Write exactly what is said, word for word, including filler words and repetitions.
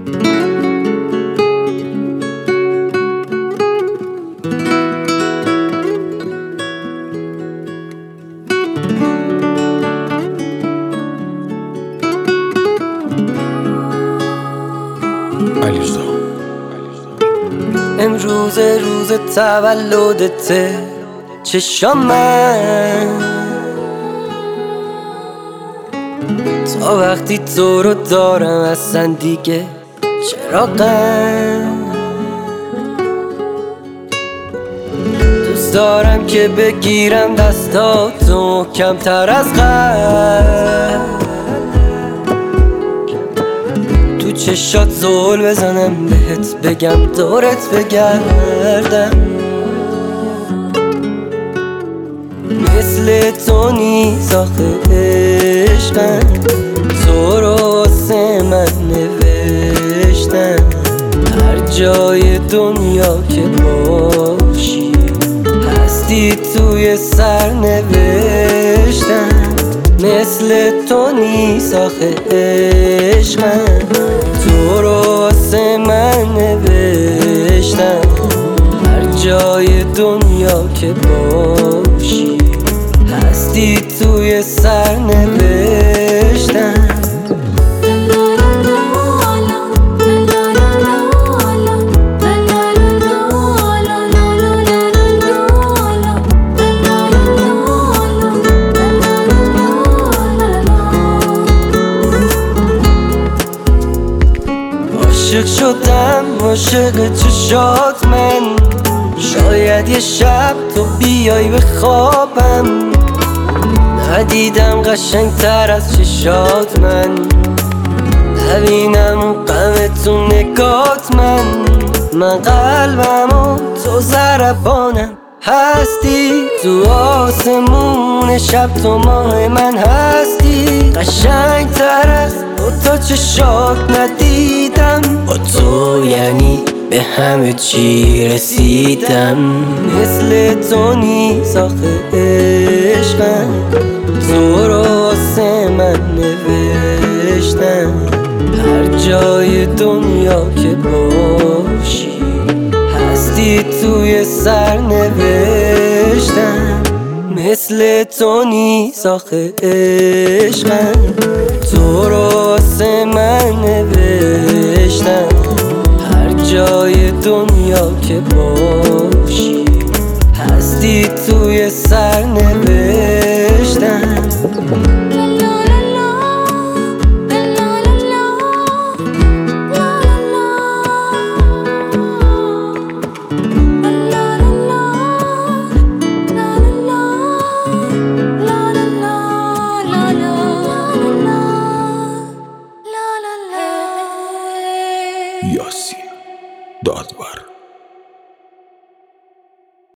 امروز روز تولدته، چشام من تا وقتی تو رو دارم اصلا دیگه چراغم. دوست دارم که بگیرم دستاتو کمتر از قبل، تو چشات زل بزنم بهت بگم دورت بگردم. مثل تو نیست آخه عشقم، تو رو واسه من نوشتم. هر جای دنیا که باشی هستی توی سر نوشتم. مثل تو نیست آخه عشقم، تو رو واسه من نوشتم. هر جای دنیا که باشی هستی توی سر نوشتم. عاشق شدم عاشق چشات من، شاید یه شب تو بیای به خوابم. ندیدم قشنگ تر از چشات من، نبینم اون غم تو نگات من. من قلبم و تو ضربانم، هستی تو آسمون شب، تو ماه من هستی. قشنگ تر از دو تا چشات ندیدم، با تو یعنی به همه چی رسیدم. مثل تو نیست آخه عشقم، تو رو واسه من نوشتم. هر جای دنیا که باشی هستی توی سر نوشتم. مثل تو نیست آخه عشقم، تو رو واسه من نوشتم. هر جای دنیا که باشی هستی توی سر نوشتم. یاسین دادور.